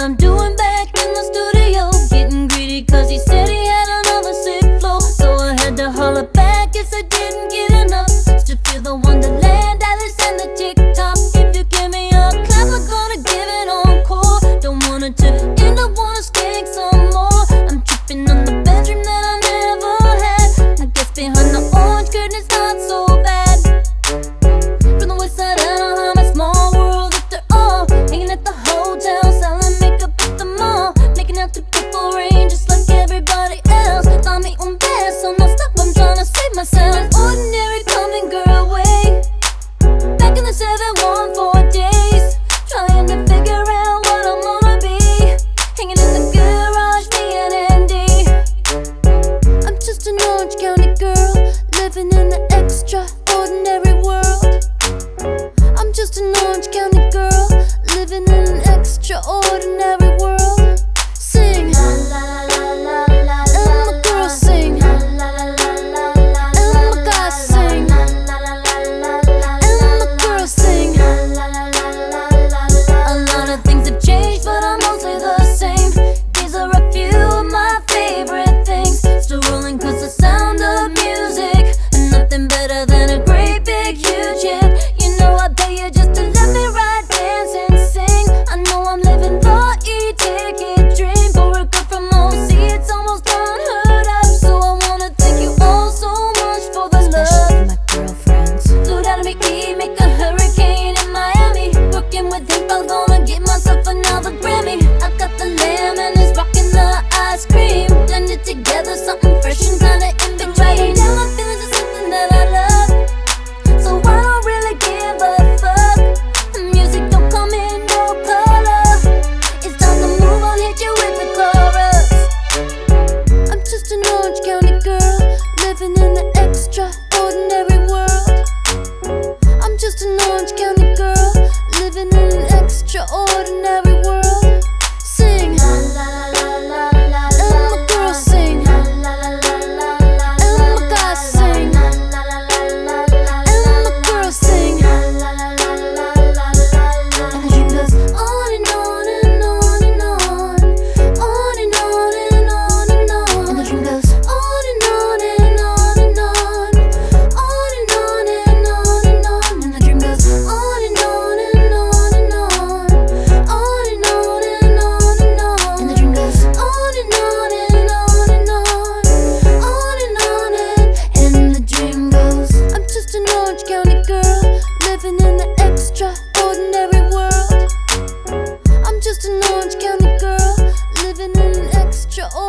I'm doing back in the studio, getting greedy cause he said he had another sick flow. So I had to holler back, guess I didn't get enough. Still feel the wonderland, Alice and the TikTok. If you give me a clap, I'm gonna give it encore. Don't want it to end, I wanna skank some more. I'm tripping on the bedroom that I never had. I guess behind the orange curtain it's not so bad. From the west side Anaheim, a small world after all. Hanging at the hotel, selling makeup at the mall. Making out to Purple Rain just like everybody else. Found me on bed, so no stop, I'm trying to save myself. An ordinary common girl way back in the 714 days, trying to figure out what I'm gonna be. Hanging in the garage, D&D. I'm just an Orange County girl, living in the extraordinary world. I'm just an Orange County girl, living in an extraordinary world. Sing, la la la la la, and my girl sing, la la la la la, and my guy sing, la la la la la, and my girl sing, la la la la la. A lot of things have changed, but I'm mostly the same. These are a few of my favorite things. Still rolling cause the sound of music, and nothing better than a great big huge hit. You know I pay you just to let me ride, dance and sing. I know I'm living the E-ticket dream. For a girl from OC, it's almost unheard of. So I wanna thank you all so much for the love. Especially my girlfriends. Flew down to meet me, make a hurricane in Miami. Working with him, I'm gonna get myself another Grammy. I got the lamb and it's rocking the ice cream. Blended together, something fresh and kinda in between. Writing down my feelings is something that I love, so I don't really give a fuck. The music don't come in no color. It's time to move on, hit you with the chorus. I'm just an Orange County girl, living in an extraordinary world. I'm just an Orange County girl, living in an extraordinary world. Sing, la la la la la, and my girl sing, la la la la la, and my guy sing, la la la la la, and my girl sing, la la la la la la. And the dream goes on and on and on and on, on and on and on and on. And the dream goes on and on and on and on, on and on and on and on. And the dream goes on and on and on and on, on and on and on and on. And the dream goes on and on and on and on, on and on and the dream goes. I'm just an Orange County girl, living in an extraordinary world. I'm just an Orange County girl, living in an extraordinary